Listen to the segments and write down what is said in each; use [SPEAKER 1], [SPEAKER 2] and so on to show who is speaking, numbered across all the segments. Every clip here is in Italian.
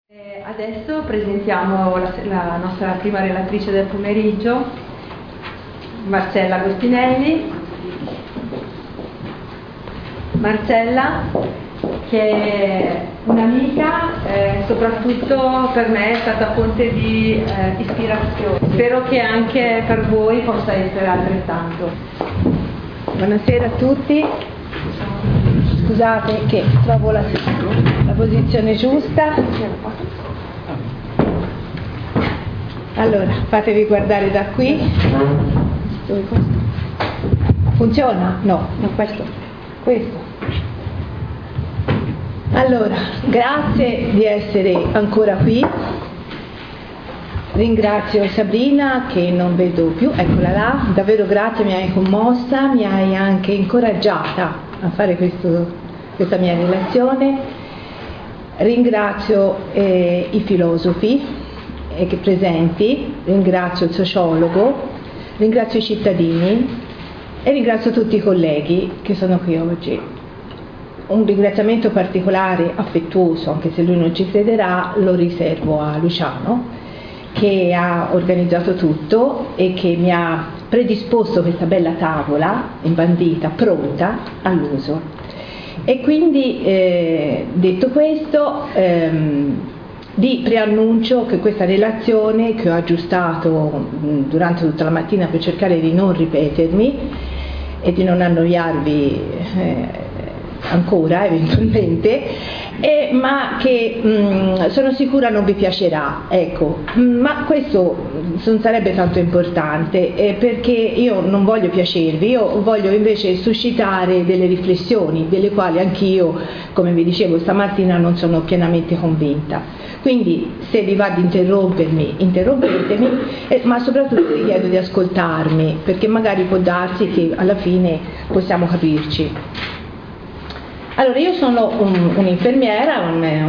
[SPEAKER 1] Adesso presentiamo la nostra prima relatrice del pomeriggio, Marcella Agostinelli. Marcella, che è un'amica, soprattutto per me è stata fonte di ispirazione. Spero che anche per voi possa essere altrettanto.
[SPEAKER 2] Buonasera a tutti. Scusate che trovo la posizione giusta. Allora, fatevi guardare da qui. Funziona? No, questo. Allora, grazie di essere ancora qui. Ringrazio Sabrina, che non vedo più, eccola là, davvero grazie, mi hai commossa, mi hai anche incoraggiata a fare questa mia relazione. Ringrazio i filosofi presenti, ringrazio il sociologo, ringrazio i cittadini e ringrazio tutti i colleghi che sono qui oggi. Un ringraziamento particolare, affettuoso, anche se lui non ci crederà, lo riservo a Luciano, che ha organizzato tutto e che mi ha predisposto questa bella tavola imbandita, pronta all'uso. E quindi, detto questo, vi preannuncio che questa relazione, che ho aggiustato durante tutta la mattina per cercare di non ripetermi e di non annoiarvi ancora eventualmente, ma che sono sicura non vi piacerà, ecco. Ma questo non sarebbe tanto importante, perché io non voglio piacervi, io voglio invece suscitare delle riflessioni delle quali anch'io, come vi dicevo stamattina, non sono pienamente convinta. Quindi se vi va di interrompermi, interrompetemi, ma soprattutto vi chiedo di ascoltarmi, perché magari può darsi che alla fine possiamo capirci. Allora, io sono un'infermiera,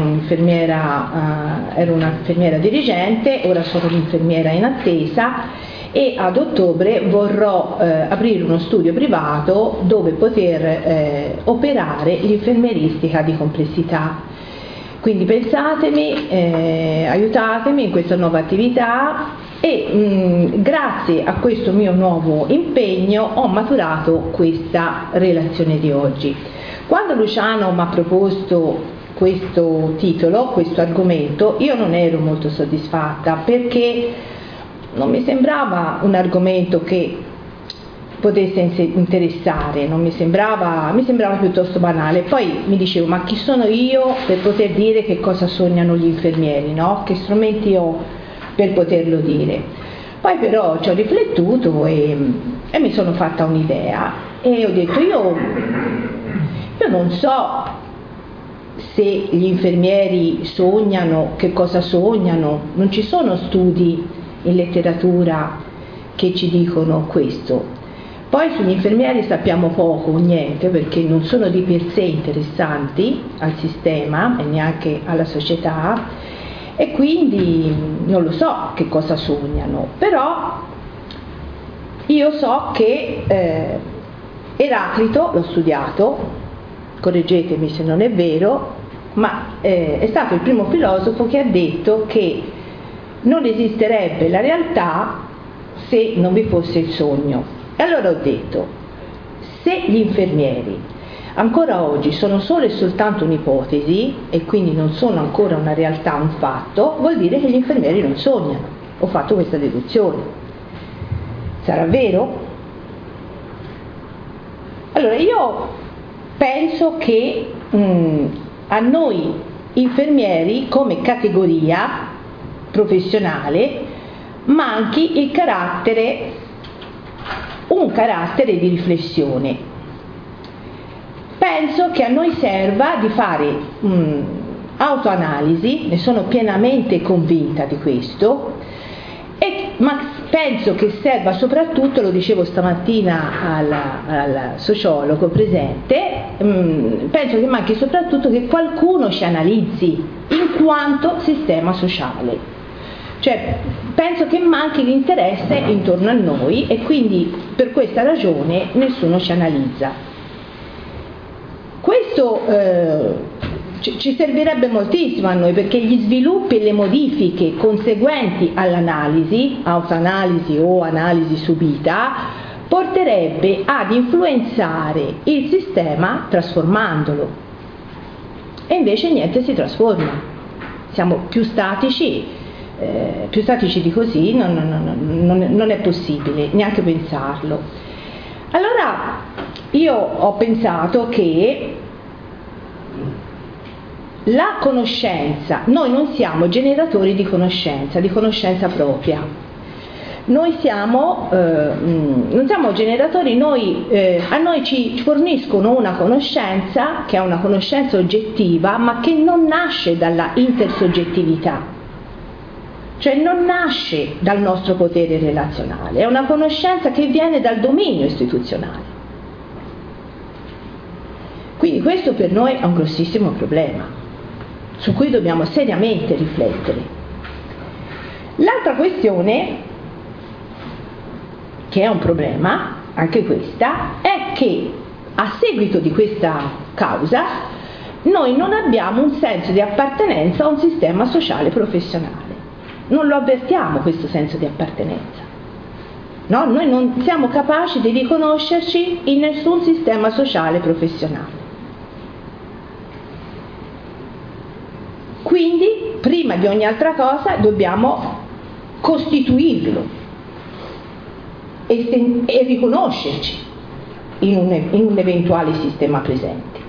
[SPEAKER 2] ero un'infermiera dirigente, ora sono un'infermiera in attesa e ad ottobre vorrò aprire uno studio privato dove poter operare l'infermieristica di complessità. Quindi pensatemi, aiutatemi in questa nuova attività e grazie a questo mio nuovo impegno ho maturato questa relazione di oggi. Quando Luciano mi ha proposto questo titolo, questo argomento, io non ero molto soddisfatta perché non mi sembrava un argomento che potesse interessare, mi sembrava piuttosto banale. Poi mi dicevo, ma chi sono io per poter dire che cosa sognano gli infermieri, no? Che strumenti ho per poterlo dire? Poi però ci ho riflettuto e mi sono fatta un'idea e ho detto, io non so se gli infermieri sognano, che cosa sognano, non ci sono studi in letteratura che ci dicono questo. Poi sugli infermieri sappiamo poco o niente, perché non sono di per sé interessanti al sistema e neanche alla società, e quindi non lo so che cosa sognano, però io so che Eraclito, l'ho studiato, correggetemi se non è vero, ma è stato il primo filosofo che ha detto che non esisterebbe la realtà se non vi fosse il sogno. E allora ho detto, se gli infermieri ancora oggi sono solo e soltanto un'ipotesi e quindi non sono ancora una realtà, un fatto, vuol dire che gli infermieri non sognano. Ho fatto questa deduzione. Sarà vero? Allora io penso che a noi infermieri come categoria professionale manchi un carattere di riflessione. Penso che a noi serva di fare autoanalisi, ne sono pienamente convinta di questo, ma penso che serva soprattutto, lo dicevo stamattina al sociologo presente, penso che manchi soprattutto che qualcuno ci analizzi in quanto sistema sociale. Cioè, penso che manchi l'interesse intorno a noi e quindi per questa ragione nessuno ci analizza. Questo ci servirebbe moltissimo a noi, perché gli sviluppi e le modifiche conseguenti all'analisi, autoanalisi o analisi subita, porterebbe ad influenzare il sistema trasformandolo. E invece niente si trasforma, siamo più statici di così non è possibile neanche pensarlo. Allora io ho pensato che la conoscenza, noi non siamo generatori di conoscenza propria, noi non siamo generatori, a noi ci forniscono una conoscenza che è una conoscenza oggettiva, ma che non nasce dalla intersoggettività, cioè non nasce dal nostro potere relazionale, è una conoscenza che viene dal dominio istituzionale. Quindi questo per noi è un grossissimo problema, su cui dobbiamo seriamente riflettere. L'altra questione, che è un problema, anche questa, è che a seguito di questa causa noi non abbiamo un senso di appartenenza a un sistema sociale professionale, non lo avvertiamo questo senso di appartenenza, no? Noi non siamo capaci di riconoscerci in nessun sistema sociale professionale. Quindi, prima di ogni altra cosa, dobbiamo costituirlo e riconoscerci in un eventuale sistema presente.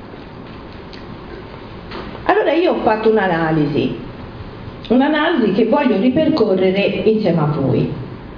[SPEAKER 2] Allora io ho fatto un'analisi che voglio ripercorrere insieme a voi,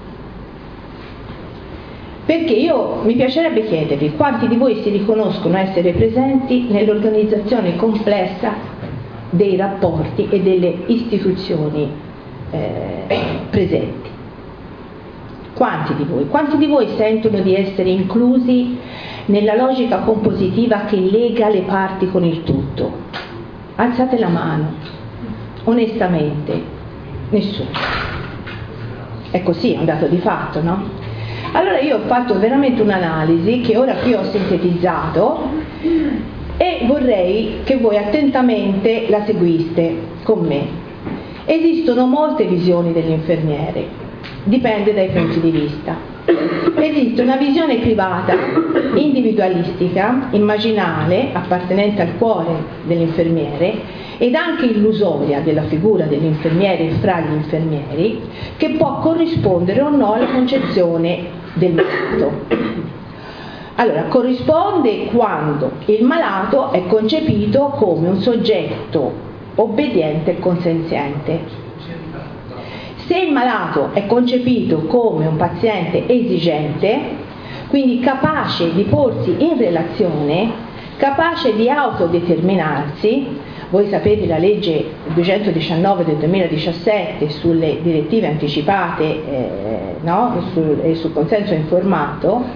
[SPEAKER 2] perché mi piacerebbe chiedervi quanti di voi si riconoscono essere presenti nell'organizzazione complessa dei rapporti e delle istituzioni presenti. Quanti di voi sentono di essere inclusi nella logica compositiva che lega le parti con il tutto? Alzate la mano, onestamente. Nessuno. È così, è un dato di fatto, no? Allora io ho fatto veramente un'analisi che ora qui ho sintetizzato e vorrei che voi attentamente la seguiste con me. Esistono molte visioni dell'infermiere, dipende dai punti di vista. Esiste una visione privata, individualistica, immaginale, appartenente al cuore dell'infermiere ed anche illusoria della figura dell'infermiere fra gli infermieri, che può corrispondere o no alla concezione del malato. Allora, corrisponde quando il malato è concepito come un soggetto obbediente e consenziente. Se il malato è concepito come un paziente esigente, quindi capace di porsi in relazione, capace di autodeterminarsi, voi sapete la legge 219 del 2017 sulle direttive anticipate e sul consenso informato,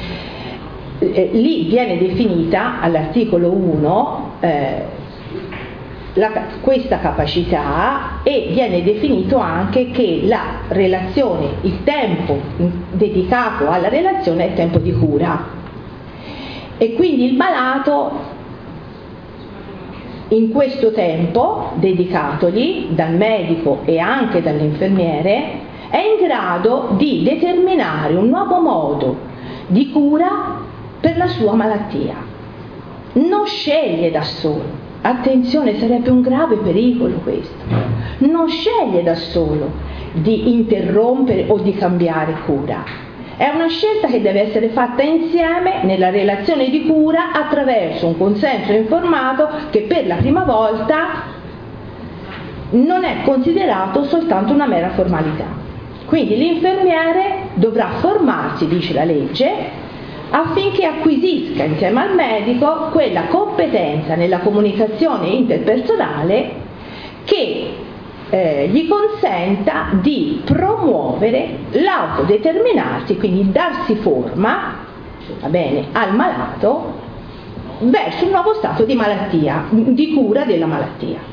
[SPEAKER 2] lì viene definita all'articolo 1 questa capacità e viene definito anche che la relazione, il tempo dedicato alla relazione è tempo di cura e quindi il malato in questo tempo dedicatogli dal medico e anche dall'infermiere è in grado di determinare un nuovo modo di cura per la sua malattia. Non sceglie da solo. Attenzione, sarebbe un grave pericolo questo. Non sceglie da solo di interrompere o di cambiare cura. È una scelta che deve essere fatta insieme nella relazione di cura attraverso un consenso informato che per la prima volta non è considerato soltanto una mera formalità. Quindi l'infermiere dovrà formarsi, dice la legge, affinché acquisisca insieme al medico quella competenza nella comunicazione interpersonale che gli consenta di promuovere l'autodeterminarsi, quindi darsi forma, va bene, al malato verso un nuovo stato di malattia, di cura della malattia.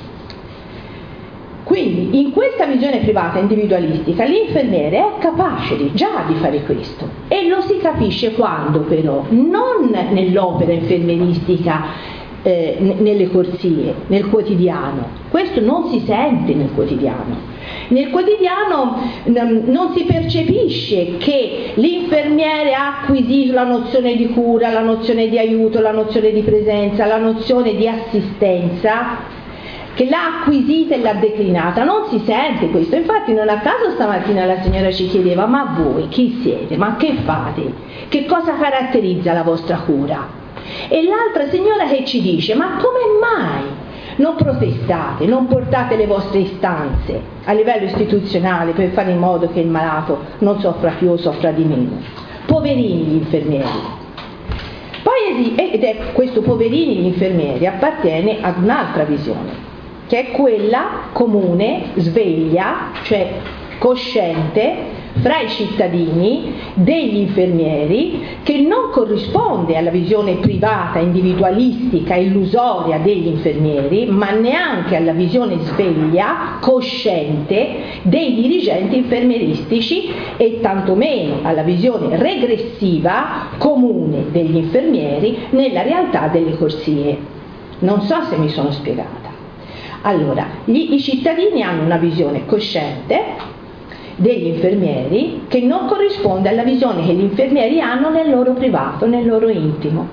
[SPEAKER 2] Quindi in questa visione privata individualistica l'infermiere è capace già di fare questo e lo si capisce quando però non nell'opera infermieristica nelle corsie, nel quotidiano. Questo non si sente nel quotidiano. Nel quotidiano non si percepisce che l'infermiere ha acquisito la nozione di cura, la nozione di aiuto, la nozione di presenza, la nozione di assistenza, che l'ha acquisita e l'ha declinata. Non si sente questo. Infatti non a caso stamattina la signora ci chiedeva: ma voi chi siete? Ma che fate? Che cosa caratterizza la vostra cura? E l'altra signora che ci dice: ma come mai non protestate, non portate le vostre istanze a livello istituzionale per fare in modo che il malato non soffra più o soffra di meno? Poverini gli infermieri. Poi ed è questo poverini gli infermieri appartiene ad un'altra visione, che è quella comune, sveglia, cioè cosciente, fra i cittadini, degli infermieri, che non corrisponde alla visione privata, individualistica, illusoria degli infermieri, ma neanche alla visione sveglia, cosciente, dei dirigenti infermieristici, e tantomeno alla visione regressiva, comune degli infermieri nella realtà delle corsie. Non so se mi sono spiegata. Allora, i cittadini hanno una visione cosciente degli infermieri che non corrisponde alla visione che gli infermieri hanno nel loro privato, nel loro intimo,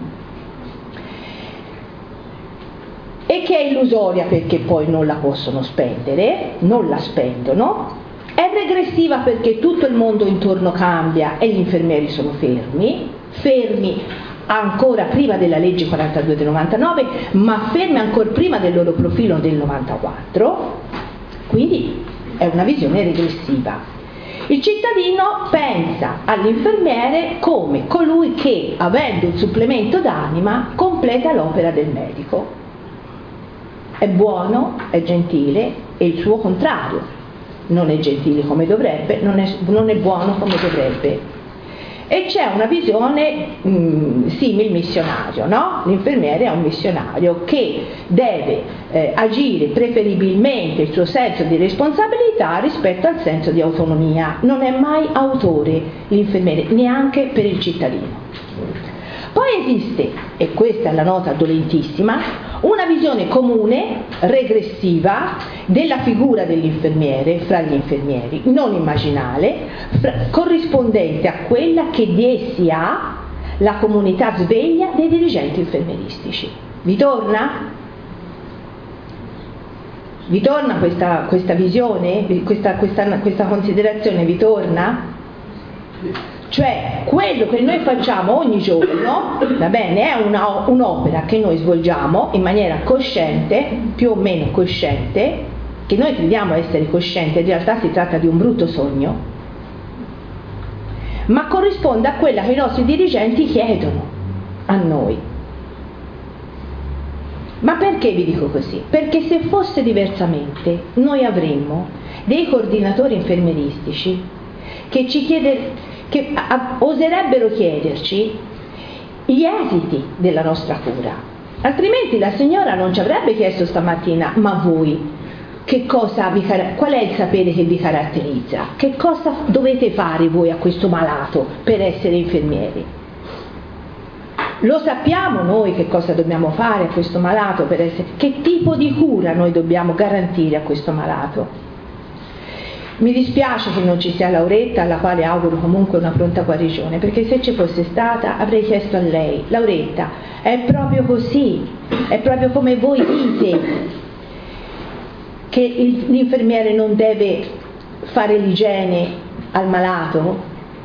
[SPEAKER 2] e che è illusoria perché poi non la possono spendere, non la spendono, è regressiva perché tutto il mondo intorno cambia e gli infermieri sono fermi ancora prima della legge 42 del 99, ma fermi ancora prima del loro profilo del 94, quindi è una visione regressiva. Il cittadino pensa all'infermiere come colui che, avendo un supplemento d'anima, completa l'opera del medico. È buono, è gentile, e il suo contrario. Non è gentile come dovrebbe, non è buono come dovrebbe. E c'è una visione simil missionario, no? L'infermiere è un missionario che deve agire preferibilmente il suo senso di responsabilità rispetto al senso di autonomia. Non è mai autore l'infermiere, neanche per il cittadino. Poi esiste, e questa è la nota dolentissima, una visione comune, regressiva, della figura dell'infermiere fra gli infermieri, non immaginale, corrispondente a quella che di essi ha la comunità sveglia dei dirigenti infermieristici. Vi torna? Vi torna questa visione, questa considerazione vi torna? Cioè quello che noi facciamo ogni giorno, va bene, è un'opera che noi svolgiamo in maniera cosciente, più o meno cosciente, che noi crediamo essere cosciente, in realtà si tratta di un brutto sogno, ma corrisponde a quella che i nostri dirigenti chiedono a noi. Ma perché vi dico così? Perché se fosse diversamente noi avremmo dei coordinatori infermieristici che oserebbero chiederci gli esiti della nostra cura. Altrimenti la signora non ci avrebbe chiesto stamattina: ma voi qual è il sapere che vi caratterizza? Che cosa dovete fare voi a questo malato per essere infermieri? Lo sappiamo noi che cosa dobbiamo fare a questo malato per essere, che tipo di cura noi dobbiamo garantire a questo malato? Mi dispiace che non ci sia Lauretta, alla quale auguro comunque una pronta guarigione, perché se ci fosse stata avrei chiesto a lei: Lauretta, è proprio così, è proprio come voi dite che l'infermiere non deve fare l'igiene al malato?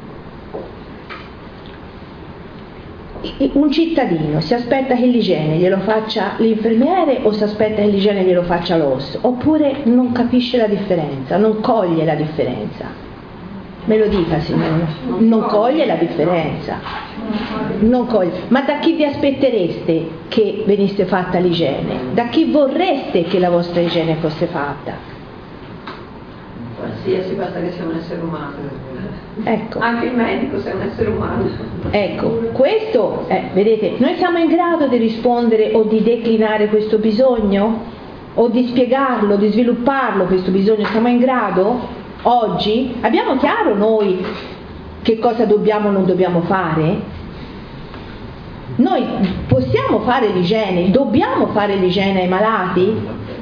[SPEAKER 2] Un cittadino si aspetta che l'igiene glielo faccia l'infermiere o si aspetta che l'igiene glielo faccia l'OS? Oppure non capisce la differenza, non coglie la differenza? Me lo dica, signora. Non coglie la differenza. Non coglie. Ma da chi vi aspettereste che venisse fatta l'igiene? Da chi vorreste che la vostra igiene fosse fatta?
[SPEAKER 3] Qualsiasi, basta che sia un essere umano.
[SPEAKER 2] Ecco.
[SPEAKER 3] Anche il medico se è un essere umano.
[SPEAKER 2] Ecco, questo, vedete, noi siamo in grado di rispondere o di declinare questo bisogno? O di spiegarlo, di svilupparlo questo bisogno? Siamo in grado? Oggi? Abbiamo chiaro noi che cosa dobbiamo o non dobbiamo fare? Noi possiamo fare l'igiene, dobbiamo fare l'igiene ai malati?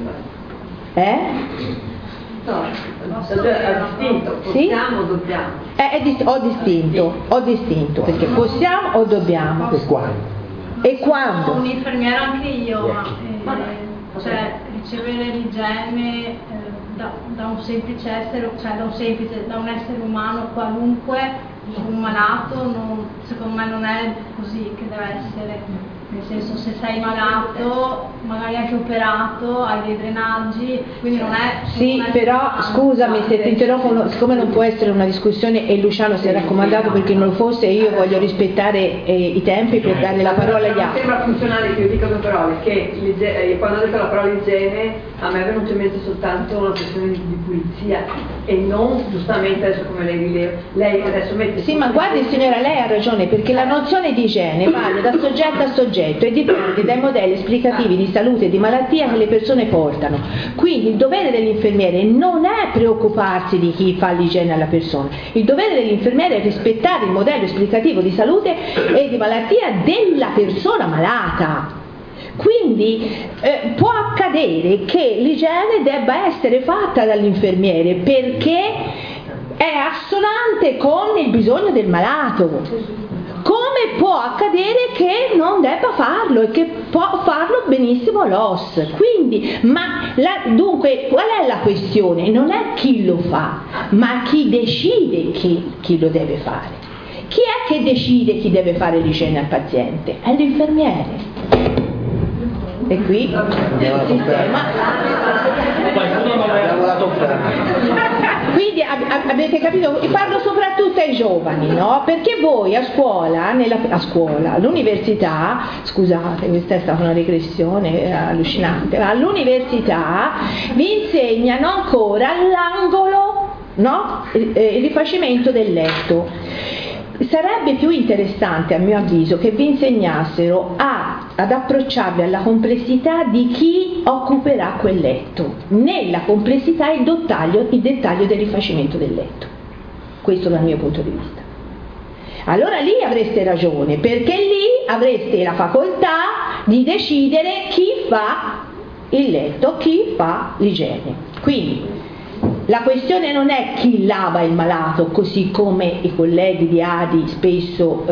[SPEAKER 3] No, è distinto, possiamo o dobbiamo?
[SPEAKER 2] Ho distinto, perché possiamo o dobbiamo. E quando?
[SPEAKER 4] Sono un'infermiera anche io, cioè ricevere l'igiene da un semplice essere, cioè da un essere umano qualunque, un malato, secondo me non è così che deve essere. Nel senso, se sei malato, magari anche operato, hai dei drenaggi, quindi non è...
[SPEAKER 2] Sì, però scusami se ti interrompo, siccome non può essere una discussione e Luciano si è raccomandato perché non lo fosse, io voglio rispettare i tempi per dare la parola agli altri.
[SPEAKER 3] Sembra funzionale che io dica due parole, che quando ho detto la parola igiene a me è venuto in mente soltanto una questione di pulizia e non giustamente adesso come lei adesso mette...
[SPEAKER 2] Sì, ma guardi signora, lei ha ragione, perché la nozione di igiene varia da soggetto a soggetto e dipende dai modelli esplicativi di salute e di malattia che le persone portano. Quindi il dovere dell'infermiere non è preoccuparsi di chi fa l'igiene alla persona, il dovere dell'infermiere è rispettare il modello esplicativo di salute e di malattia della persona malata. Quindi può accadere che l'igiene debba essere fatta dall'infermiere perché è assonante con il bisogno del malato. Come può accadere che non debba farlo e che può farlo benissimo l'OS. Quindi, dunque, qual è la questione? Non è chi lo fa, ma chi decide chi lo deve fare. Chi è che decide chi deve fare l'igiene al paziente? È l'infermiere. E qui il sistema. Quindi avete capito? Parlo soprattutto ai giovani, no? Perché voi a scuola, all'università, scusate, questa è stata una regressione allucinante, all'università vi insegnano ancora l'angolo, no? Il rifacimento del letto. Sarebbe più interessante, a mio avviso, che vi insegnassero ad approcciarvi alla complessità di chi occuperà quel letto, nella complessità e il dettaglio del rifacimento del letto. Questo dal mio punto di vista. Allora lì avreste ragione, perché lì avreste la facoltà di decidere chi fa il letto, chi fa l'igiene. Quindi la questione non è chi lava il malato, così come i colleghi di ADI spesso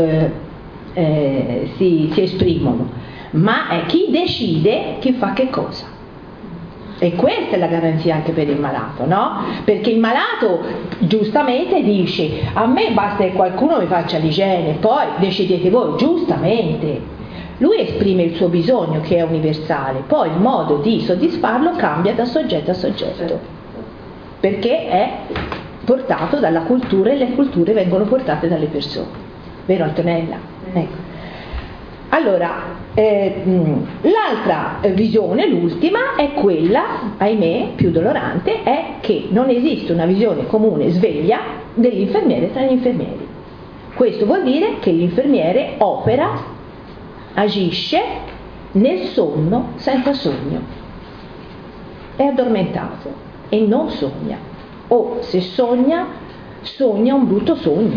[SPEAKER 2] si esprimono, ma è chi decide chi fa che cosa. E questa è la garanzia anche per il malato, no? Perché il malato giustamente dice: a me basta che qualcuno mi faccia l'igiene, poi decidete voi, giustamente. Lui esprime il suo bisogno che è universale, poi il modo di soddisfarlo cambia da soggetto a soggetto. Perché è portato dalla cultura e le culture vengono portate dalle persone, vero Antonella? Ecco. Allora, l'altra visione, l'ultima, è quella, ahimè, più dolorante, è che non esiste una visione comune sveglia dell'infermiere tra gli infermieri. Questo vuol dire che l'infermiere opera, agisce nel sonno senza sogno, è addormentato e non sogna, o se sogna un brutto sogno.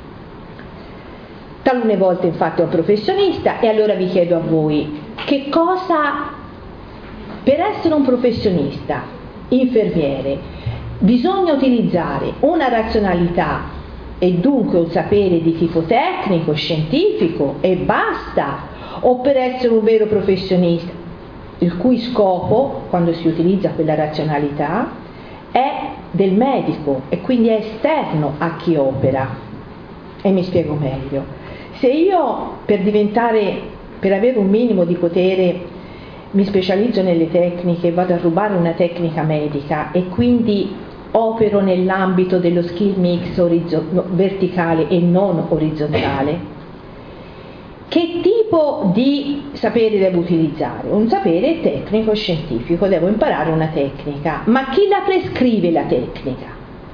[SPEAKER 2] Talune volte infatti è un professionista, e allora vi chiedo a voi, che cosa, per essere un professionista, infermiere, bisogna utilizzare una razionalità e dunque un sapere di tipo tecnico, scientifico e basta, o per essere un vero professionista, il cui scopo, quando si utilizza quella razionalità, è del medico e quindi è esterno a chi opera. E mi spiego meglio. Se io per avere un minimo di potere mi specializzo nelle tecniche, vado a rubare una tecnica medica e quindi opero nell'ambito dello skill mix verticale e non orizzontale, che tipo di sapere devo utilizzare? Un sapere tecnico-scientifico, devo imparare una tecnica, ma chi la prescrive la tecnica?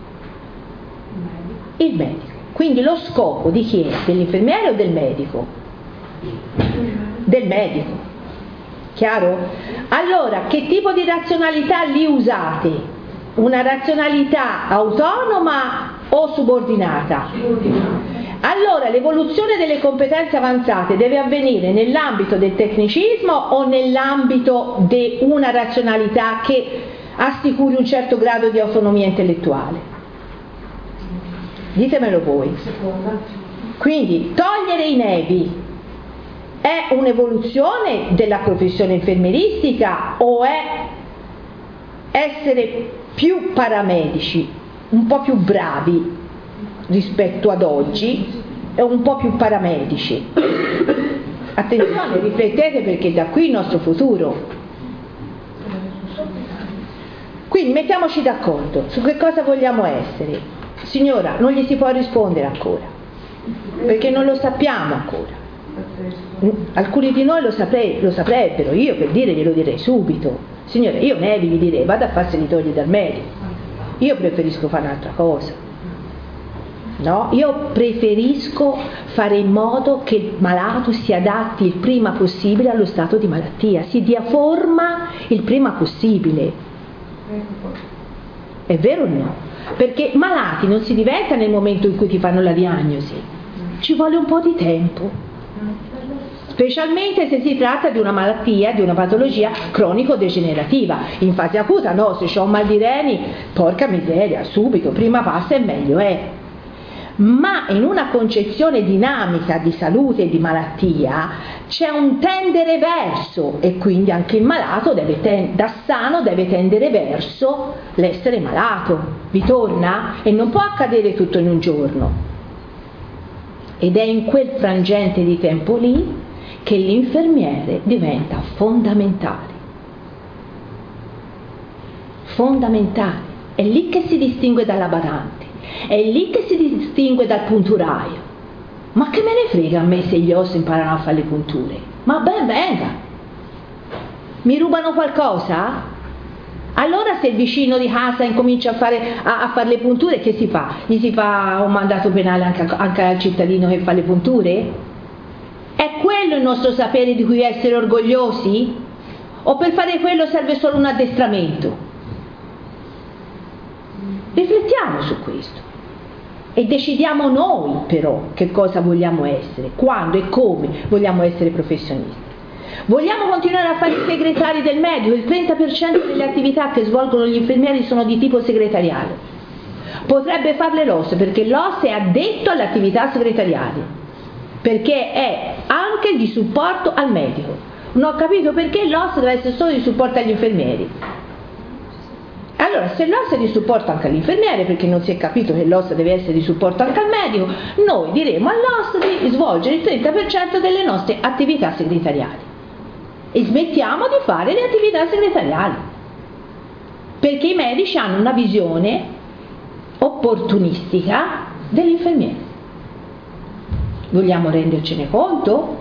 [SPEAKER 2] Il medico. Quindi lo scopo di chi è? Dell'infermiere o del medico? Del medico. Chiaro? Allora, che tipo di razionalità li usate? Una razionalità autonoma o subordinata? Allora l'evoluzione delle competenze avanzate deve avvenire nell'ambito del tecnicismo o nell'ambito di una razionalità che assicuri un certo grado di autonomia intellettuale? Ditemelo voi. Quindi togliere i nevi è un'evoluzione della professione infermieristica o è essere più paramedici, un po' più bravi rispetto ad oggi e un po' più paramedici? Attenzione, riflettete, perché da qui il nostro futuro. Quindi mettiamoci d'accordo su che cosa vogliamo essere. Signora, non gli si può rispondere ancora, perché non lo sappiamo ancora. Alcuni di noi lo saprebbero, io per dire glielo direi subito. Signora, io Nevi gli direi vada a farsi togliere dal medico, io preferisco fare un'altra cosa. No? Io preferisco fare in modo che il malato si adatti il prima possibile allo stato di malattia, si dia forma il prima possibile. È vero o no? Perché malati non si diventa nel momento in cui ti fanno la diagnosi, ci vuole un po' di tempo, specialmente se si tratta di una malattia, di una patologia cronico-degenerativa. In fase acuta no, se ho un mal di reni, porca miseria, subito, prima passa e meglio è. Ma in una concezione dinamica di salute e di malattia c'è un tendere verso, e quindi anche il malato da sano deve tendere verso l'essere malato. Vi torna? E non può accadere tutto in un giorno. Ed è in quel frangente di tempo lì che l'infermiere diventa fondamentale. Fondamentale. È lì che si distingue dalla badante. È lì che si distingue dal punturaio. Ma che me ne frega a me se gli ossa imparano a fare le punture? Ma ben venga! Mi rubano qualcosa? Allora se il vicino di casa incomincia a fare le punture, che si fa? Gli si fa un mandato penale anche al cittadino che fa le punture? È quello il nostro sapere di cui essere orgogliosi? O per fare quello serve solo un addestramento? Riflettiamo su questo e decidiamo noi però che cosa vogliamo essere, quando e come vogliamo essere professionisti. Vogliamo continuare a fare i segretari del medico? Il 30% delle attività che svolgono gli infermieri sono di tipo segretariale. Potrebbe farle l'OS, perché l'OS è addetto alle attività segretariali, perché è anche di supporto al medico. Non ho capito perché l'OS deve essere solo di supporto agli infermieri. Allora, se l'OS è di supporto anche all'infermiere, perché non si è capito che l'OS deve essere di supporto anche al medico, noi diremo all'OS di svolgere il 30% delle nostre attività segretariali e smettiamo di fare le attività segretariali, perché i medici hanno una visione opportunistica dell'infermiere. Vogliamo rendercene conto?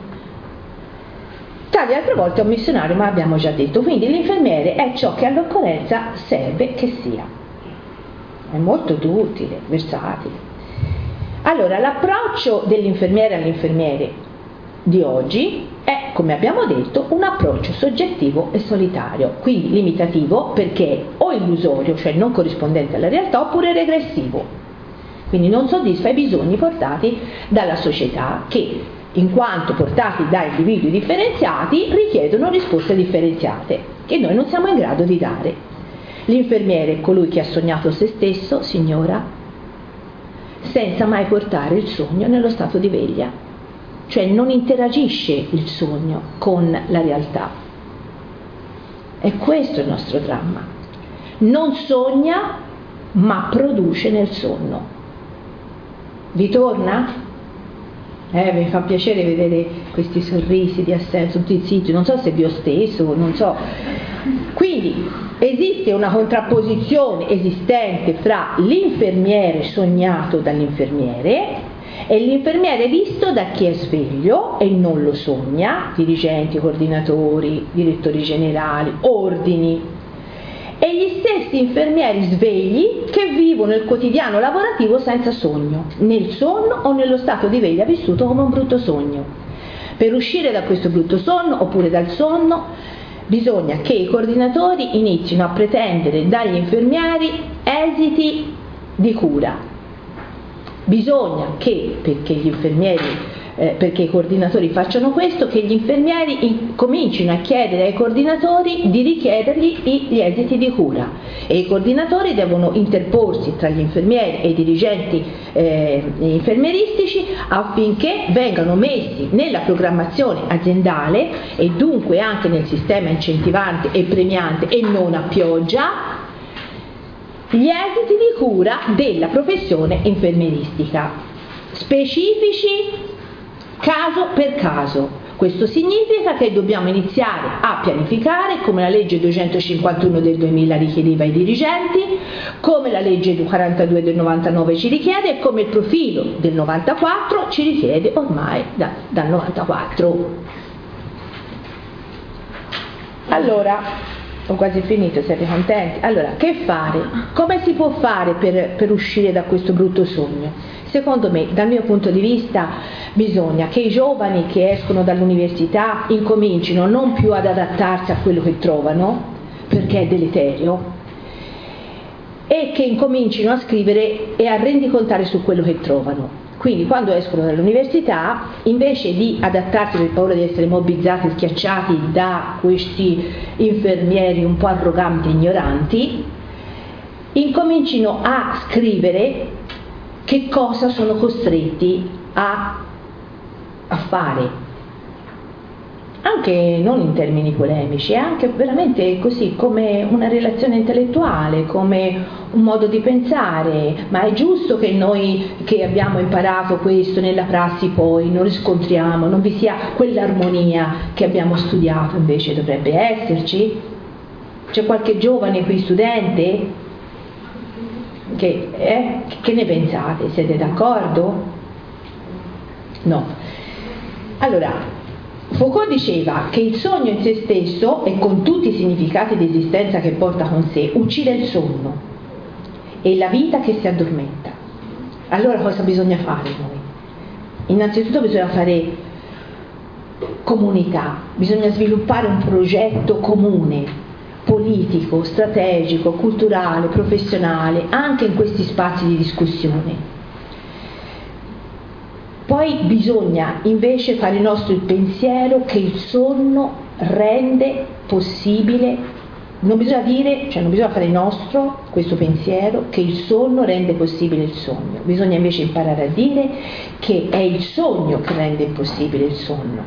[SPEAKER 2] Tali altre volte è un missionario, ma abbiamo già detto. Quindi l'infermiere è ciò che all'occorrenza serve che sia. È molto utile, versatile. Allora, l'approccio dell'infermiere all'infermiere di oggi è, come abbiamo detto, un approccio soggettivo e solitario, quindi limitativo perché è o illusorio, cioè non corrispondente alla realtà, oppure regressivo. Quindi non soddisfa i bisogni portati dalla società che, in quanto portati da individui differenziati, richiedono risposte differenziate che noi non siamo in grado di dare. L'infermiere è colui che ha sognato se stesso, signora, senza mai portare il sogno nello stato di veglia, cioè non interagisce il sogno con la realtà. E questo è il nostro dramma. Non sogna, ma produce nel sonno. Vi torna? Mi fa piacere vedere questi sorrisi di assenso, tutti zitti, non so se vi ho steso, non so. Quindi esiste una contrapposizione esistente fra l'infermiere sognato dall'infermiere e l'infermiere visto da chi è sveglio e non lo sogna, dirigenti, coordinatori, direttori generali, ordini, e gli stessi infermieri svegli che vivono il quotidiano lavorativo senza sogno, nel sonno o nello stato di veglia vissuto come un brutto sogno. Per uscire da questo brutto sonno oppure dal sonno bisogna che i coordinatori inizino a pretendere dagli infermieri esiti di cura. Bisogna che, perché i coordinatori facciano questo, che gli infermieri comincino a chiedere ai coordinatori di richiedergli gli esiti di cura, e i coordinatori devono interporsi tra gli infermieri e i dirigenti infermieristici affinché vengano messi nella programmazione aziendale e dunque anche nel sistema incentivante e premiante e non a pioggia gli esiti di cura della professione infermieristica, specifici caso per caso. Questo significa che dobbiamo iniziare a pianificare, come la legge 251 del 2000 richiedeva ai dirigenti, come la legge 42 del 99 ci richiede e come il profilo del 94 ci richiede ormai dal 94. Allora, ho quasi finito, siete contenti? Allora, che fare? Come si può fare per uscire da questo brutto sogno? Secondo me, dal mio punto di vista, bisogna che i giovani che escono dall'università incomincino non più ad adattarsi a quello che trovano, perché è deleterio, e che incomincino a scrivere e a rendicontare su quello che trovano. Quindi quando escono dall'università, invece di adattarsi per paura di essere mobbizzati e schiacciati da questi infermieri un po' arroganti e ignoranti, incomincino a scrivere che cosa sono costretti a fare, anche non in termini polemici, anche veramente così, come una relazione intellettuale, come un modo di pensare. Ma è giusto che noi che abbiamo imparato questo nella prassi poi non riscontriamo, non vi sia quell'armonia che abbiamo studiato, invece dovrebbe esserci? C'è qualche giovane qui studente? Che ne pensate? Siete d'accordo? No. Allora, Foucault diceva che il sogno in se stesso, e con tutti i significati di esistenza che porta con sé, uccide il sonno e la vita che si addormenta. Allora cosa bisogna fare noi? Innanzitutto bisogna fare comunità, bisogna sviluppare un progetto comune, politico, strategico, culturale, professionale, anche in questi spazi di discussione. Poi bisogna invece fare nostro il pensiero che il sonno rende possibile, non bisogna dire, cioè non bisogna fare nostro questo pensiero che il sonno rende possibile il sogno, bisogna invece imparare a dire che è il sogno che rende impossibile il sonno.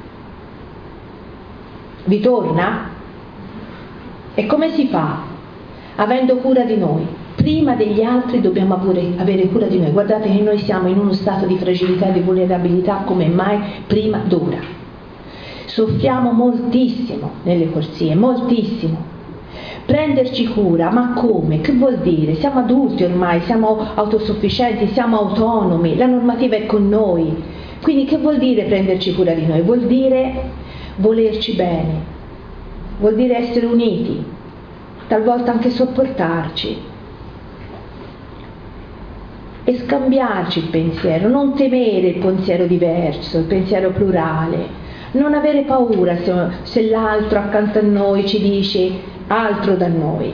[SPEAKER 2] Vi torna? E come si fa? Avendo cura di noi. Prima degli altri dobbiamo avere cura di noi. Guardate che noi siamo in uno stato di fragilità e di vulnerabilità come mai prima d'ora. Soffriamo moltissimo nelle corsie, moltissimo. Prenderci cura, ma come? Che vuol dire? Siamo adulti ormai, siamo autosufficienti, siamo autonomi, la normativa è con noi. Quindi che vuol dire prenderci cura di noi? Vuol dire volerci bene. Vuol dire essere uniti, talvolta anche sopportarci e scambiarci il pensiero, non temere il pensiero diverso, il pensiero plurale, non avere paura se l'altro accanto a noi ci dice altro da noi,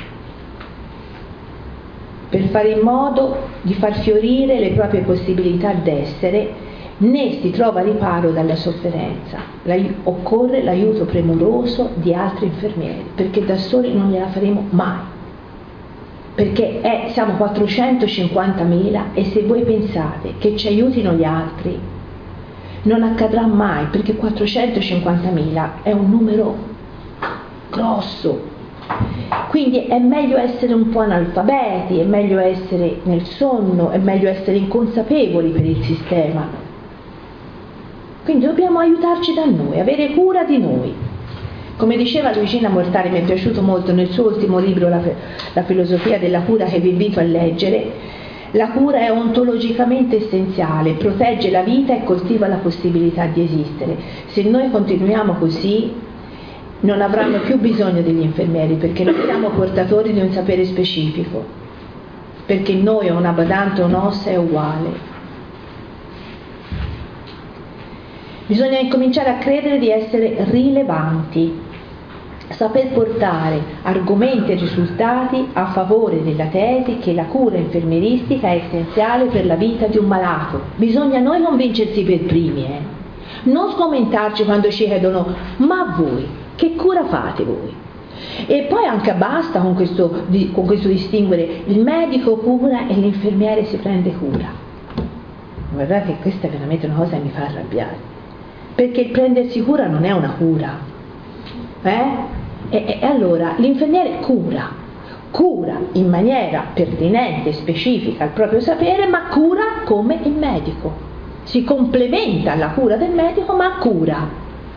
[SPEAKER 2] per fare in modo di far fiorire le proprie possibilità d'essere. Né si trova riparo dalla sofferenza, occorre l'aiuto premuroso di altri infermieri, perché da soli non gliela faremo mai, perché siamo 450.000 e se voi pensate che ci aiutino gli altri non accadrà mai, perché 450.000 è un numero grosso. Quindi è meglio essere un po' analfabeti, è meglio essere nel sonno, è meglio essere inconsapevoli per il sistema. Quindi dobbiamo aiutarci da noi, avere cura di noi. Come diceva Luigina Mortari, mi è piaciuto molto nel suo ultimo libro, La filosofia della cura, che vi invito a leggere, la cura è ontologicamente essenziale, protegge la vita e coltiva la possibilità di esistere. Se noi continuiamo così, non avranno più bisogno degli infermieri, perché noi siamo portatori di un sapere specifico, perché noi a una badante o un'ossa è uguale. Bisogna incominciare a credere di essere rilevanti, saper portare argomenti e risultati a favore della tesi che la cura infermieristica è essenziale per la vita di un malato. Bisogna noi convincersi per primi, non sgomentarci quando ci chiedono: ma voi, che cura fate voi? E poi anche basta con questo distinguere il medico cura e l'infermiere si prende cura. Guardate che questa è veramente una cosa che mi fa arrabbiare, perché il prendersi cura non è una cura, E allora l'infermiere cura in maniera pertinente, specifica al proprio sapere, ma cura come il medico, si complementa alla cura del medico, ma cura.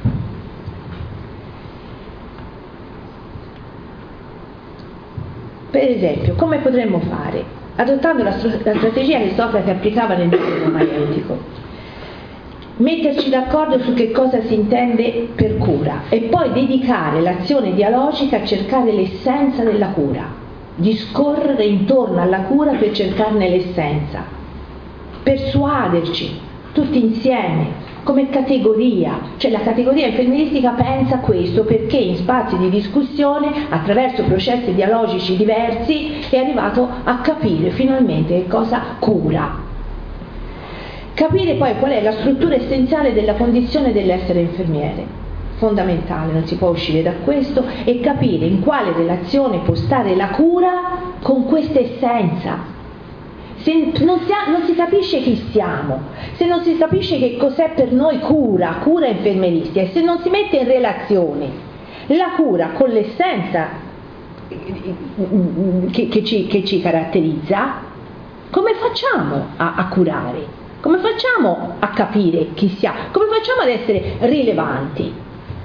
[SPEAKER 2] Per esempio, come potremmo fare? Adottando la strategia che Socrate applicava nel metodo maietico. Metterci d'accordo su che cosa si intende per cura e poi dedicare l'azione dialogica a cercare l'essenza della cura, discorrere intorno alla cura per cercarne l'essenza, persuaderci tutti insieme come categoria, cioè la categoria infermieristica pensa questo perché in spazi di discussione, attraverso processi dialogici diversi, è arrivato a capire finalmente che cosa cura. Capire poi qual è la struttura essenziale della condizione dell'essere infermiere, fondamentale, non si può uscire da questo, e capire in quale relazione può stare la cura con questa essenza. Se non si capisce chi siamo, se non si capisce che cos'è per noi cura infermieristica, e se non si mette in relazione la cura con l'essenza che ci caratterizza, come facciamo a curare? Come facciamo a capire chi siamo? Come facciamo ad essere rilevanti?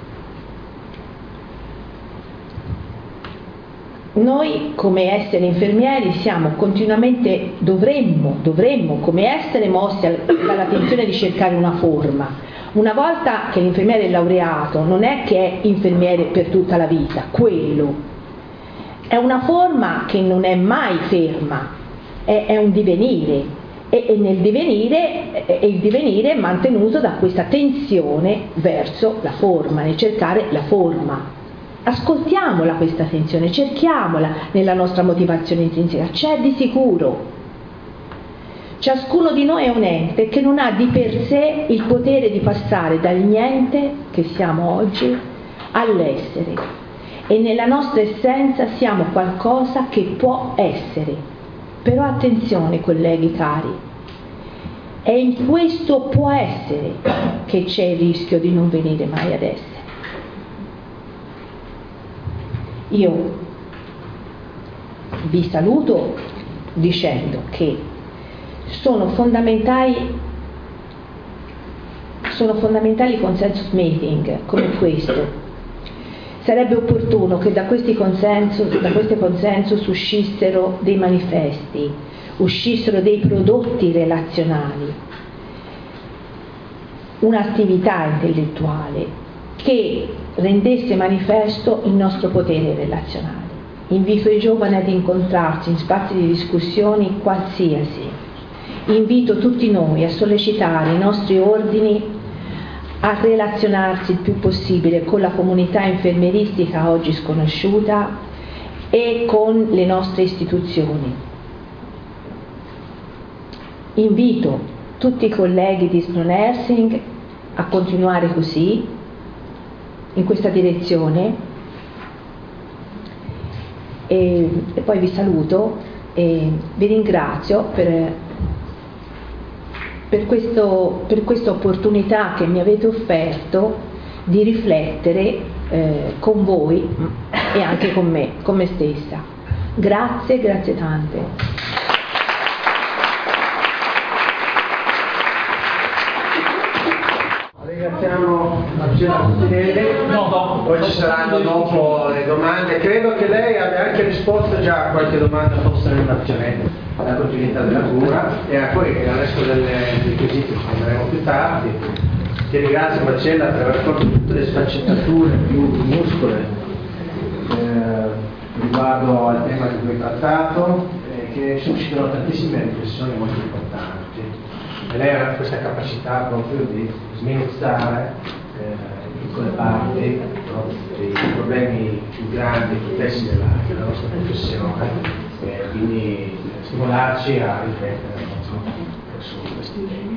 [SPEAKER 2] Noi come esseri infermieri siamo continuamente, dovremmo come essere mossi dalla tensione di cercare una forma. Una volta che l'infermiere è laureato non è che è infermiere per tutta la vita, quello è una forma che non è mai ferma, è un divenire, e nel divenire il divenire è mantenuto da questa tensione verso la forma, nel cercare la forma. Ascoltiamola questa tensione, cerchiamola nella nostra motivazione intrinseca, c'è di sicuro. Ciascuno di noi è un ente che non ha di per sé il potere di passare dal niente che siamo oggi all'essere, e nella nostra essenza siamo qualcosa che può essere. Però attenzione, colleghi cari, è in questo può essere che c'è il rischio di non venire mai ad essere. Io vi saluto dicendo che sono fondamentali consensus meeting come questo. Sarebbe opportuno che da questi consensus uscissero dei manifesti, uscissero dei prodotti relazionali, un'attività intellettuale che rendesse manifesto il nostro potere relazionale. Invito i giovani ad incontrarsi in spazi di discussioni qualsiasi. Invito tutti noi a sollecitare i nostri ordini a relazionarsi il più possibile con la comunità infermieristica oggi sconosciuta e con le nostre istituzioni. Invito tutti i colleghi di Sloan Nursing a continuare così, in questa direzione, e poi vi saluto e vi ringrazio per questa opportunità che mi avete offerto di riflettere con voi e anche con me stessa. Grazie tante.
[SPEAKER 5] Ringraziamo Marcella Custinelli, poi ci saranno dopo le domande. Credo che lei abbia anche risposto già a qualche domanda, forse in relazione alla continuità della cura, e poi al resto dei quesiti ci andremo più tardi. Ti ringrazio Marcella per aver fatto tutte le sfaccettature più muscole riguardo al tema di cui hai trattato, che suscitano tantissime riflessioni molto importanti. E lei ha questa capacità proprio di sminuzzare in piccole parti dei problemi più grandi e complessi della nostra professione, quindi stimolarci a riflettere su questi temi.